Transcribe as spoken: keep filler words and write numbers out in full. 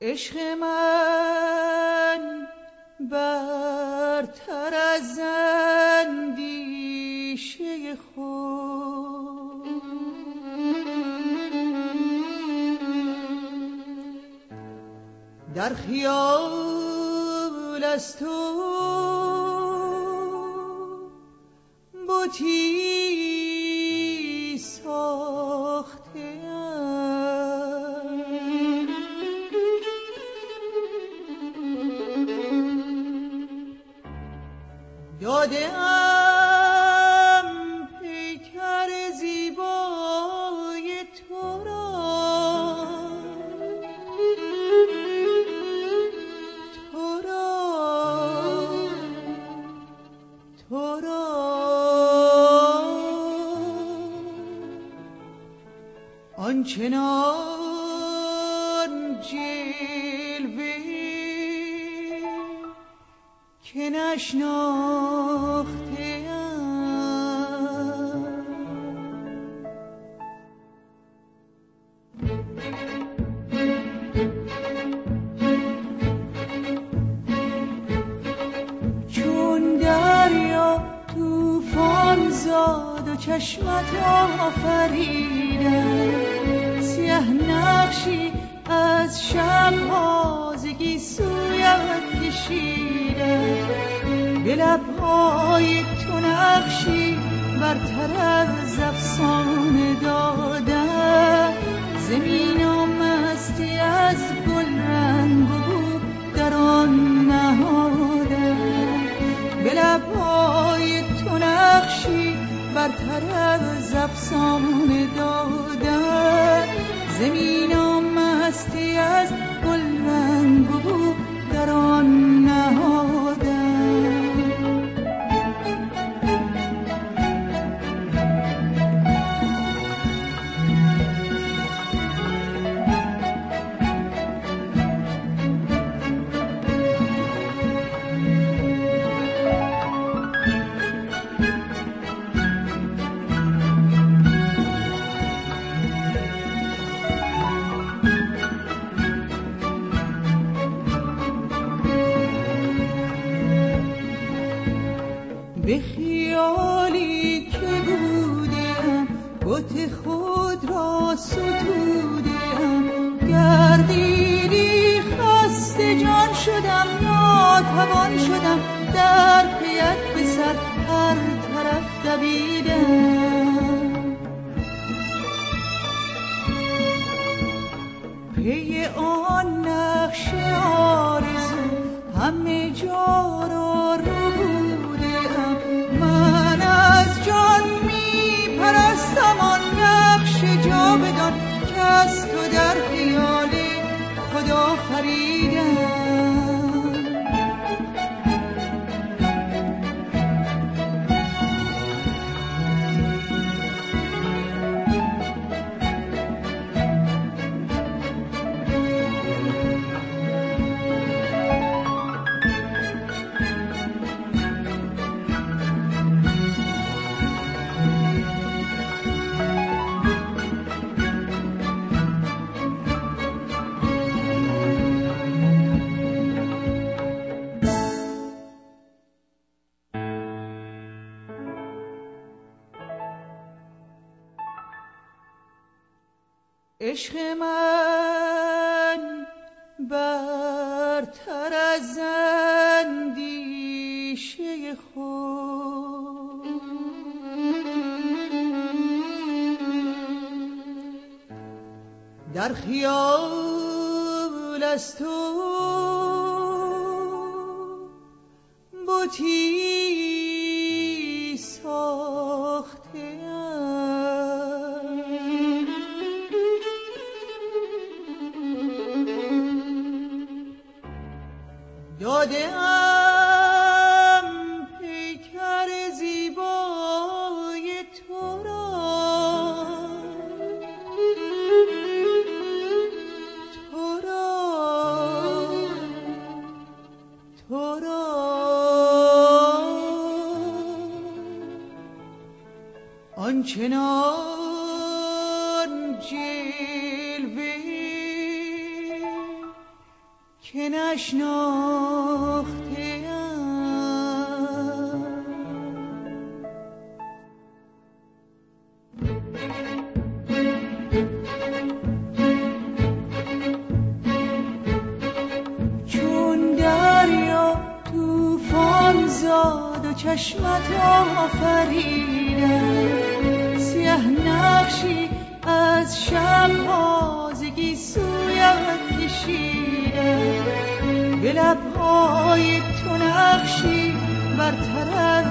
عشق من برتر از اندیشه خود در خیال از تو بتی ساخته داده‌ام پیکر زیبای تو را تو را تو را آنچنان جلوه که نشناخته چون دریا طوفان زاد و چشمت آفریدم سیه نقشی از شب تازگی سویت کشیدم به لبهای تو نقشی برتر از افسانه دادم زمین و مستی از گل رنگ و بو در آن نهادم به لبهای تو نقشی برتر از افسانه دادم زمین و مستی از گل رنگ و بو در آن نهادم به خیالی که بودم بت خود را ستودم گردیدی خسته جان شدم ناتوان شدم در پیت به سر هر طرف دویدم پی آن نقش آرزو همه جا را رو من از جان می پرستم آن نقش جاودان که از تو در خیال خدا خریدم عشق من برتر از اندیشه خود در خیال از تو بتی ساخته داده‌ام پیکر زیبای تو را تو را تو را آنچنان جلوه که نشناخته چون دریا طوفان زاد و چشمت آفریدم، سیه نقشی از شب تازگی سویت کشیدم، به لبهای تو نقشی برتر از